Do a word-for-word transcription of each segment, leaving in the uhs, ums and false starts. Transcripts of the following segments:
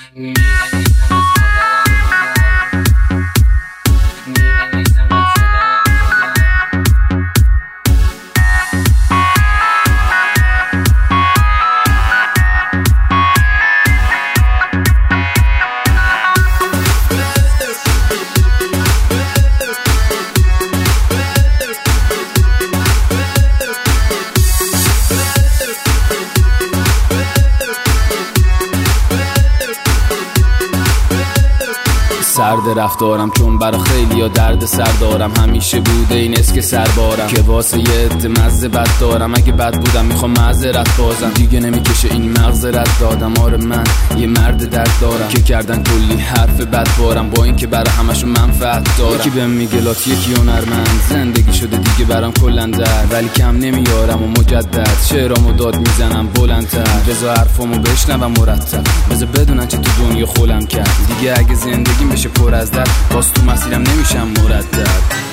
سرد رفتارم چون برا خیلی ها درد سر دارم. همیشه بوده این اسک سربارم که واسه یه عده مزه بد دارم. اگه بد بودم میخوام معذرت بازم. دیگه نمیکشه این مغزرت دادم. آره من یه مرد درد دارم که کردن کلی حرف بد بارم با این که برا همشون منفعت دارم. یکی بهم میگه لات یکی هنرمند. زندگی شده دیگه برام کلندر ولی کم نمیارم و مجدد شعرامو داد میزنم بلندتر. بذار حرفامو بشنوم مرتب. بذار بدونن چه تو دنیا خولم کرد. دیگه اگه زندگیم بشه پر از درد باز تو مسیرم نمیشم مردد.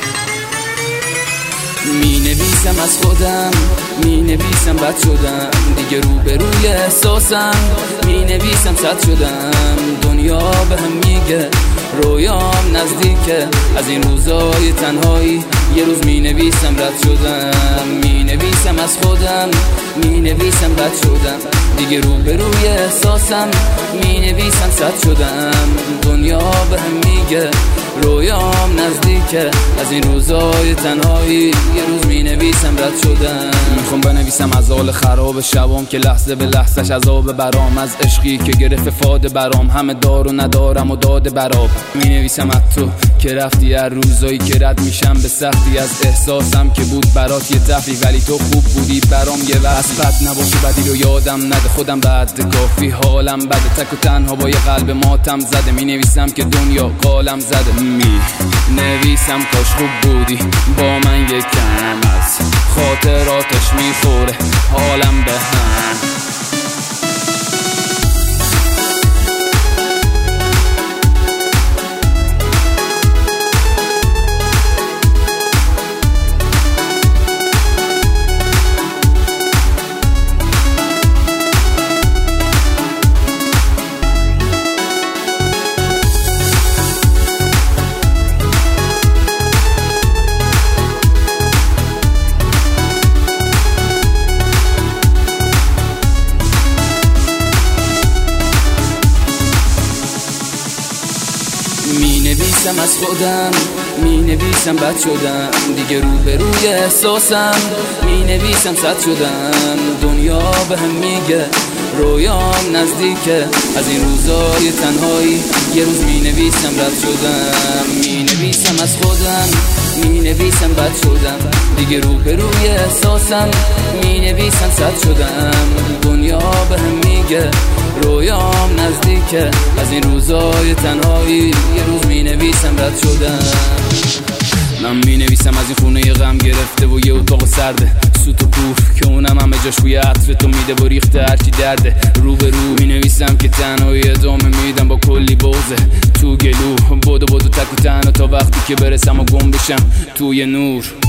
می نویسم از خودم می نویسم بد شدم. دیگه رو به روی احساسم می نویسم صد شدم. دنیا به هم میگه رویام نزدیکه. از این روزای تنهایی یه روز می نویسم رد شدم. می نویسم از خودم می نویسم بد شدم. دیگه رو به روی احساسم می نویسم صد شدم. دنیا به هم میگه رویام نزدیکه. از این روزای تنهایی یه روز می نویسم رد شدم. میخوام بنویسم از حال خراب شبام که لحظه به لحظهش عذاب برام. از عشقی که گرفت فاده برام. همه دار و ندارم و داده برام. می نویسم از تو که رفتی هر روزایی که رد میشم به سختی. از احساسم که بود برات یه تفریح ولی تو خوب بودی برام. یه وقت بد نباشه بدی رو یادم نده. خودم بعد کافی حالم بده. تک و تنها با یه قلب ماتم زده. می نویسم که دنیا قالم زده. می نویسم کاش خوب بودی با من یکم. از خاطراتش میخوره حالم به هم. می نویسم از خودم می نویسم بد شدم. دیگه رو به روی احساسم می نویسم صد شدم. دنیا به هم میگه رویام نزدیکه. از این روزای تنهایی یه روز می نویسم رد شدم. می نویسم از خودم می نویسم بد شدم. دیگه رو به روی احساسم می نویسم صد شدم. دنیا به هم میگه رویام نزدیکه. از این روزای تنهایی یه روز می نویسم رد شدم. من می نویسم از این خونه غم گرفته و یه اتاق سرده. سوت و کوف که اونم همه جاش بوی عطر تو میده و ریخته هرچی درده. رو به رو می نویسم که تنهایی ادامه میدم با کلی بوزه تو گلو. بودو بودو تک و تنها تا وقتی که برسم و گم بشم توی نور.